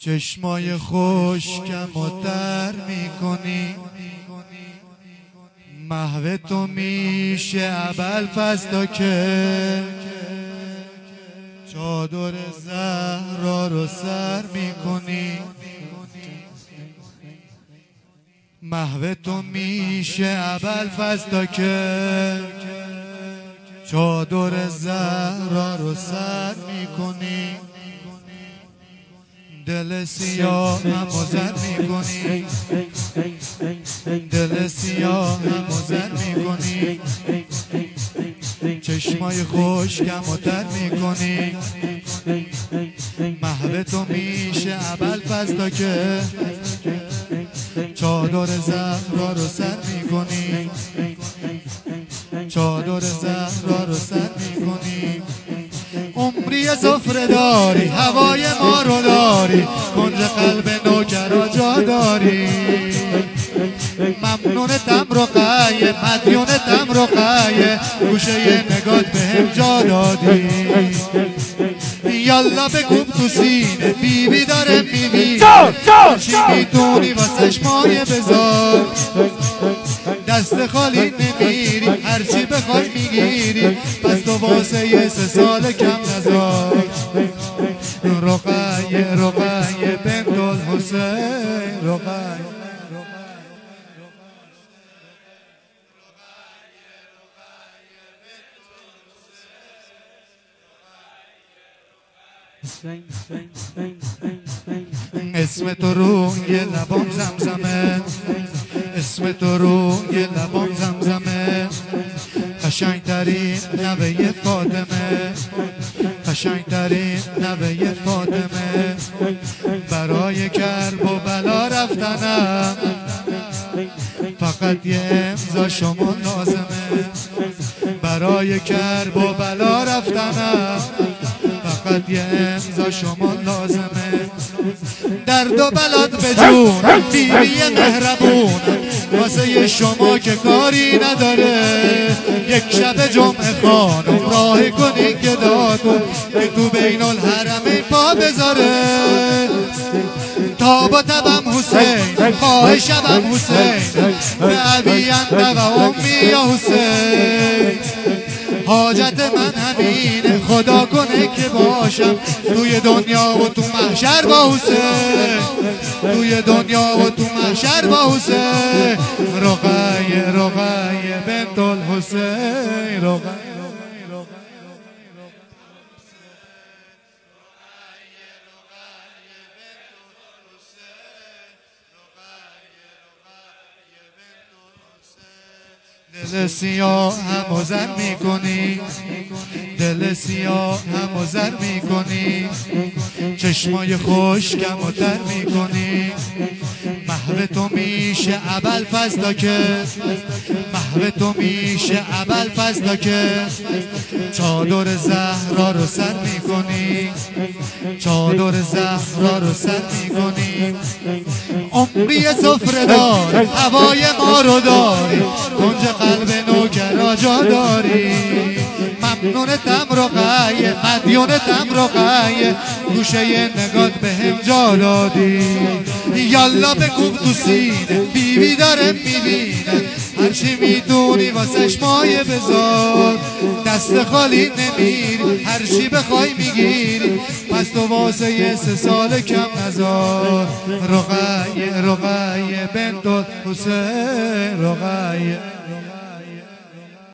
چشمای خشکم و در میکنی، محو تو میشه ابوالفضل که چادر زهرا رو سر میکنی، محو تو میشه ابوالفضل که چادر زهرا رو سر میکنی، دل سیاه هم زر میکنی، دل سیاه هم زر میکنی، چشمای خشکم و تر میکنی، محو تو میشه ابوالفضل که چادر زهرا رو سر میکنی، چادر زهرا رو سر میکنی، عمری سفره داری، هوای ما رو داری، کنج قلب نوکرا جا داری، ممنونتم رقیه، مدیونتم رقیه، گوشه نگات به هم جا دادی، یالا بکوب تو سینه، بیبی داره میبینه، چی میتونی واسش مایه بذار، دست خالی نمیری، هرچی بخوای میگیری، پس تو واسه یه 3 سال کم نذار، رقیه رقیه بنت الحسین، رقیه اسم تو روی لبام زمزمه، اسم تو روی لبام زمزمه، قشنگترین نوه فاطمه، قشنگترین نوه فاطمه، برای کرب و بلا رفتنم فقط یه امضا شما لازمه، برای کرب و بلا رفتنم فقط یه امضا شما لازمه، درد و بلاد به جون بیبی مهربون، واسه شما که کاری نداره، یک شب جمعه خانم راه کنی که دادو که تو بین الحرمین پا بذاره، تا با تبم حسین پاه شبم حسین، به عبی انده و امی یا حسین، حاجت من همینه خدا کنه که باشم توی دنیا و تو محشر با حسین، توی دنیا و تو محشر با حسین، رقیه رقیه بنت الحسین، رقیه دل سیاه هم زر میکنی، دل سیاه هم زر میکنی، چشمای خشکم و تر میکنی، محو تو میشه ابوالفضل که محو تو میشه ابوالفضل که چادر زهرا رو سر میکنی، چادر زهرا رو سر میکنی، عمری سفره داری، هوای ما رو داری، کنج قلب نوکرا جا داری، ممنونتم رقیه، مدیونتم رقیه، گوشه نگات به هم جا دادی، یالا بکوب تو سینه، بیبی داره میبینه، هرچی میتونی واسش مایه بذار، دست خالی نمیری، هرچی بخوای میگیری، پس تو واسه یه 3 سال کم نذار، رقیه رقیه بنت الحسین، رقیه